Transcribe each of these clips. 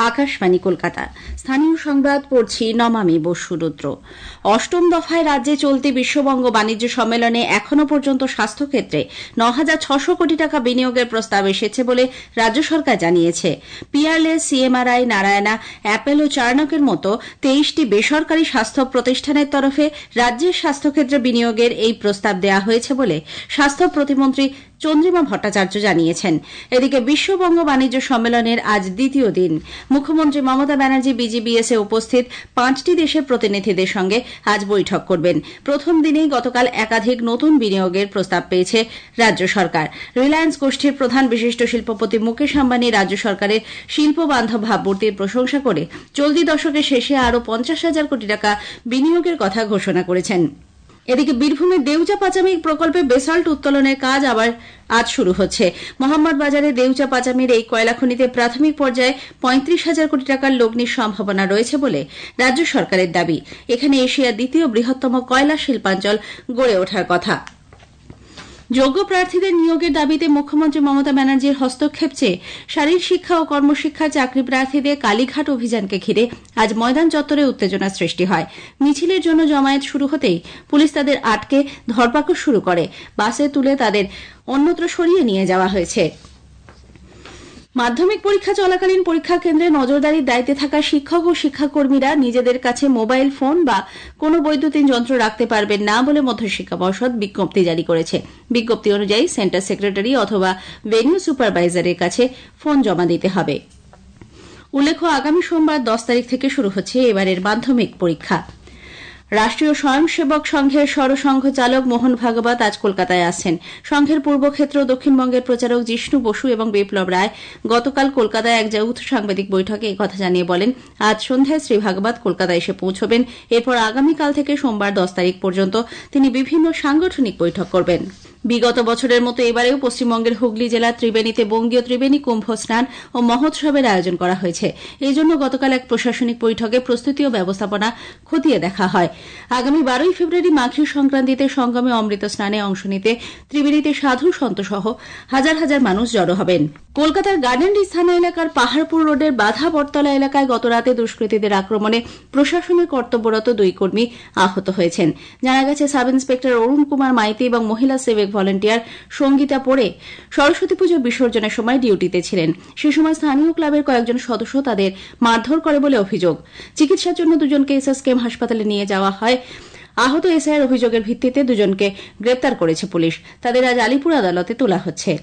আকাশবাণী কলকাতা। স্থানীয় সংবাদ পড়ছি নমামি বসুরুদ্র। অষ্টম দফায় রাজ্যে চলতি বিশ্ববঙ্গ বাণিজ্য সম্মেলনে এখনো পর্যন্ত স্বাস্থ্যক্ষেত্রে ৯,৬০০ কোটি টাকা বিনিয়োগের প্রস্তাব এসেছে বলে রাজ্য সরকার জানিয়েছে। পিয়ারলেস, সিএমআরআই, নারায়ণা, অ্যাপেলো, চার্নকের মতো ২৩টি বেসরকারি স্বাস্থ্য প্রতিষ্ঠানের তরফে রাজ্যের স্বাস্থ্যক্ষেত্রে বিনিয়োগের এই প্রস্তাব দেওয়া হয়েছে বলে স্বাস্থ্য প্রতিমন্ত্রী চন্দ্রিমা ভট্টাচার্য জানিয়েছেন। এদিকে বিশ্ববঙ্গ বাণিজ্য সম্মেলনের আজ দ্বিতীয় দিন। মুখ্যমন্ত্রী মমতা ব্যানার্জি বিজিবিএসে উপস্থিত ৫টি দেশের প্রতিনিধিদের সঙ্গে আজ বৈঠক করবেন। প্রথম দিনেই গতকাল একাধিক নতুন বিনিয়োগের প্রস্তাব পেয়েছে রাজ্য সরকার। রিলায়েন্স গোষ্ঠীর প্রধান বিশিষ্ট শিল্পপতি মুকেশ আম্বানি রাজ্য সরকারের শিল্প বান্ধব ভাবমূর্তির প্রশংসা করে চলতি দশকের শেষে আরও ৫০,০০০ কোটি টাকা বিনিয়োগের কথা ঘোষণা করেছেন। এদিকে বীরভূমের দেউচা পাচামি প্রকল্পে বেসল্ট উত্তোলনের কাজ আবার আজ শুরু হচ্ছে। মোহাম্মদবাজারে দেউচা পাচামির এই কয়লা খনিতে প্রাথমিক পর্যায়ে ৩৫,০০০ কোটি টাকার লগ্নির সম্ভাবনা রয়েছে বলে রাজ্য সরকারের দাবি। এখানে এশিয়ার দ্বিতীয় বৃহত্তম কয়লা শিল্পাঞ্চল গড়ে ওঠার কথা। যোগ্য প্রার্থীদের নিয়োগের দাবিতে মুখ্যমন্ত্রী মমতা ব্যানার্জির হস্তক্ষেপ চেয়ে শারীর শিক্ষা ও কর্মশিক্ষার চাকরি প্রার্থীদের কালীঘাট অভিযানকে ঘিরে আজ ময়দান চত্বরে উত্তেজনা সৃষ্টি হয়। মিছিলের জন্য জমায়েত শুরু হতেই পুলিশ তাদের আটকে ধরপাকড় শুরু করে। বাসে তুলে তাদের অন্যত্র সরিয়ে নিয়ে যাওয়া হয়েছে। মাধ্যমিক পরীক্ষা চলাকালীন পরীক্ষা কেন্দ্রে নজরদারির দায়িত্বে থাকা শিক্ষক ও শিক্ষাকর্মীরা নিজেদের কাছে মোবাইল ফোন বা কোনো বৈদ্যুতিন যন্ত্র রাখতে পারবেন না বলে মধ্যশিক্ষা পর্ষদ বিজ্ঞপ্তি জারি করেছে। বিজ্ঞপ্তি অনুযায়ী সেন্টার সেক্রেটারি অথবা ভেন্যু সুপারভাইজারের কাছে ফোন জমা দিতে হবে। উল্লেখ্য, আগামী সোমবার ১০ তারিখ থেকে শুরু হচ্ছে এবারের মাধ্যমিক পরীক্ষা। রাষ্ট্রীয় স্বয়ংসেবক সংঘের সরসংঘ চালক মোহন ভাগবত আজ কলকাতায় আসছেন। সংঘের পূর্বক্ষেত্র দক্ষিণবঙ্গের প্রচারক জিষ্ণু বসু এবং বিপ্লব রায় গতকাল কলকাতায় এক যৌথ সাংবাদিক বৈঠকে একথা জানিয়ে বলেন, আজ সন্ধ্যায় শ্রী ভাগবত কলকাতায় এসে পৌঁছবেন। এরপর আগামীকাল থেকে সোমবার ১০ তারিখ পর্যন্ত তিনি বিভিন্ন সাংগঠনিক বৈঠক করবেন। বিগত বছরের মতো এবারেও পশ্চিমবঙ্গের হুগলি জেলার ত্রিবেণীতে বঙ্গীয় ত্রিবেণী কুম্ভ স্নান ও মহোৎসবের আয়োজন করা হয়েছে। এই জন্য গতকাল এক প্রশাসনিক বৈঠকে প্রস্তুতি ও ব্যবস্থাপনা খতিয়ে দেখা হয়। আগামী ১২ ফেব্রুয়ারি মাঘী সংক্রান্তিতে সঙ্গমে অমৃত স্নানে অংশ নিতে ত্রিবেণীতে সাধু সন্ত সহ হাজার হাজার মানুষ জড়ো হবেন। কলকাতার গার্ডেনরিচ থানা এলাকার পাহাড়পুর রোডের বাধা বটতলা এলাকায় গতরাতে দুষ্কৃতীদের আক্রমণে প্রশাসনের কর্তব্যরত ২ কর্মী আহত হয়েছেন। জানা গেছে, সাব ইন্সপেক্টর অরুণ কুমার মাইতি এবং মহিলা সিভিক ভলান্টিয়ার সঙ্গীতা পড়ে সরস্বতী পুজো বিসর্জনের সময় ডিউটিতে ছিলেন। সে সময় স্থানীয় ক্লাবের কয়েকজন সদস্য তাদের মারধর করে বলে অভিযোগ। চিকিৎসার জন্য দুজনকে এসএসকেএম হাসপাতালে নিয়ে যাওয়া হয়। আহত এসআইয়ের অভিযোগের ভিত্তিতে দুজনকে গ্রেপ্তার করেছে পুলিশ। তাদের আজ আলিপুর আদালতে তোলা হচ্ছে।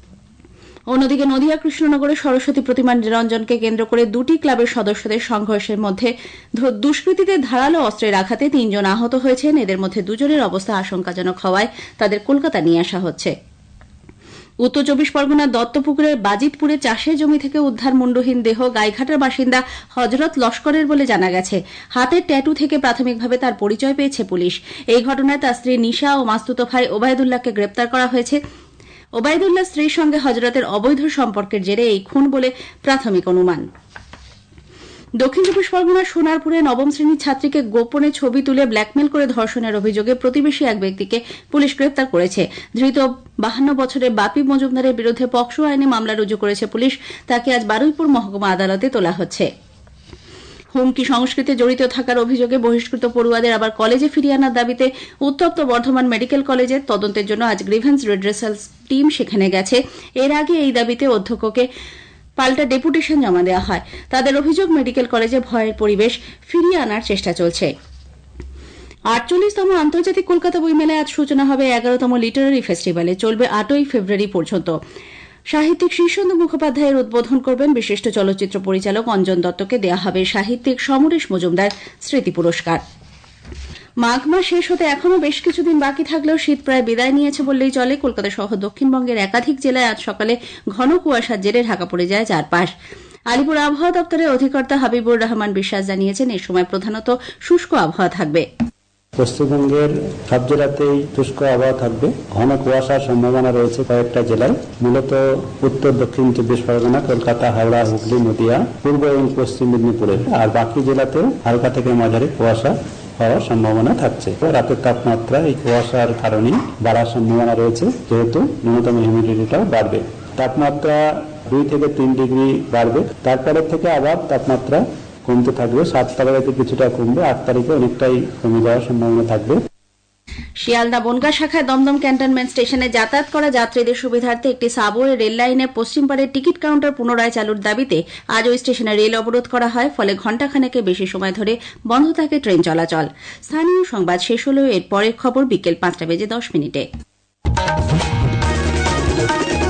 অন্যদিকে নদিয়া কৃষ্ণনগরে সরস্বতী প্রতিমা নিরঞ্জনকে কেন্দ্র করে ২টি ক্লাবের সদস্যদের সংঘর্ষের মধ্যে দুষ্কৃতীদের ধারালো অস্ত্রের আঘাতে ৩ জন আহত হয়েছেন। এদের মধ্যে ২ জনের অবস্থা আশঙ্কাজনক হওয়ায় তাদের কলকাতা নিয়ে আসা হচ্ছে। উত্তর ২৪ পরগনার দত্তপুকুরের বাজিতপুরে চাষের জমি থেকে উদ্ধার মুন্ডহীন দেহ গাইঘাটার বাসিন্দা হজরত লস্করের বলে জানা গেছে। হাতের ট্যাটু থেকে প্রাথমিকভাবে তার পরিচয় পেয়েছে পুলিশ। এই ঘটনায় তার স্ত্রী নিশা ও মাস্তুতো ভাই ওবায়দুল্লাহকে গ্রেপ্তার করা হয়েছে। ওবায়দুল্লাহ স্ত্রীর সঙ্গে হজরতের অবৈধ সম্পর্কের জেরে এই খুন বলে প্রাথমিক অনুমান। দক্ষিণ ২৪ পরগনার সোনারপুরে নবম শ্রেণীর ছাত্রীকে গোপনে ছবি তুলে ব্ল্যাকমেল করে ধর্ষণের অভিযোগে প্রতিবেশী এক ব্যক্তিকে পুলিশ গ্রেপ্তার করেছে। ধৃত ৫২ বছরের বাপি মজুমদারের বিরুদ্ধে পকসো আইনে মামলা রুজু করেছে পুলিশ। তাকে আজ বারুইপুর মহকুমা আদালতে তোলা হচ্ছে। হুমকি সংস্কৃতিতে জড়িত থাকার অভিযোগে বহিষ্কৃত পড়ুয়াদের আবার কলেজে ফিরিয়ে আনার দাবিতে উত্তপ্ত বর্ধমান মেডিকেল কলেজের তদন্তের জন্য আজ গ্রিভেন্স রিড্রেসাল টিম সেখানে গেছে। এর আগে এই দাবিতে অধ্যক্ষকে পাল্টা ডেপুটেশন জমা দেওয়া হয়। তাদের অভিযোগ, মেডিকেল কলেজে ভয়ের পরিবেশ ফিরিয়ে আনার চেষ্টা চলছে। ৪৮তম আন্তর্জাতিক কলকাতা বইমেলায় আজ সূচনা হবে ১১তম লিটারারি ফেস্টিভ্যালে। চলবে ৮ই ফেব্রুয়ারি পর্যন্ত। সাহিত্যিক শীর্ষেন্দু মুখোপাধ্যায়ের উদ্বোধন করবেন। বিশিষ্ট চলচ্চিত্র পরিচালক অঞ্জন দত্তকে দেওয়া হবে সাহিত্যিক সমরেশ মজুমদার স্মৃতি পুরস্কার। মাঘ মাস শেষ হতে এখনও বেশ কিছুদিন বাকি থাকলেও শীত প্রায় বিদায় নিয়েছে বললেই চলে। কলকাতা সহ দক্ষিণবঙ্গের একাধিক জেলায় আজ সকালে ঘন কুয়াশার জেরে ঢাকা পড়ে যায় চারপাশ। আলিপুর আবহাওয়া দপ্তরের অধিকর্তা হাবিবুর রহমান বিশ্বাস জানিয়েছেন, এই সময় প্রধানত শুষ্ক আবহাওয়া থাকবে। পশ্চিমবঙ্গের সব জেলাতেই শুষ্ক আবহাওয়া থাকবে। ঘন কুয়াশার সম্ভাবনা রয়েছে কয়েকটা জেলায়, মূলত উত্তর দক্ষিণ ২৪ পরগনা, কলকাতা, হাওড়া, হুগলি, নদিয়া, পূর্ব এবং পশ্চিম মেদিনীপুরের। আর বাকি জেলাতেও হালকা থেকে মাঝারি কুয়াশা হওয়ার সম্ভাবনা থাকছে। রাতের তাপমাত্রা এই কুয়াশার কারণে বাড়ার সম্ভাবনা রয়েছে, যেহেতু ন্যূনতম হিউমিডিটিটাও বাড়বে। তাপমাত্রা 2 থেকে 3 ডিগ্রি বাড়বে। তারপরে থেকে আবার তাপমাত্রা কমতে থাকবে। 7 তারিখে কিছুটা কমবে, 8 তারিখে অনেকটাই কমে যাওয়ার সম্ভাবনা থাকবে। শিয়ালদা বনগাঁ শাখায় দমদম ক্যান্টনমেন্ট স্টেশনে যাতায়াত করা যাত্রীদের সুবিধার্থে একটি সাবওয়ে রেল লাইনের পশ্চিম পাড়ের টিকিট কাউন্টার পুনরায় চালুর দাবিতে আজ ওই স্টেশনে রেল অবরোধ করা হয়। ফলে ঘণ্টাখানেকের বেশি সময় ধরে বন্ধ থাকে ট্রেন চলাচল। স্থানীয় সংবাদ শেষ হলেও এর পরের খবর বিকেল 5টা বেজে 10 মিনিটে।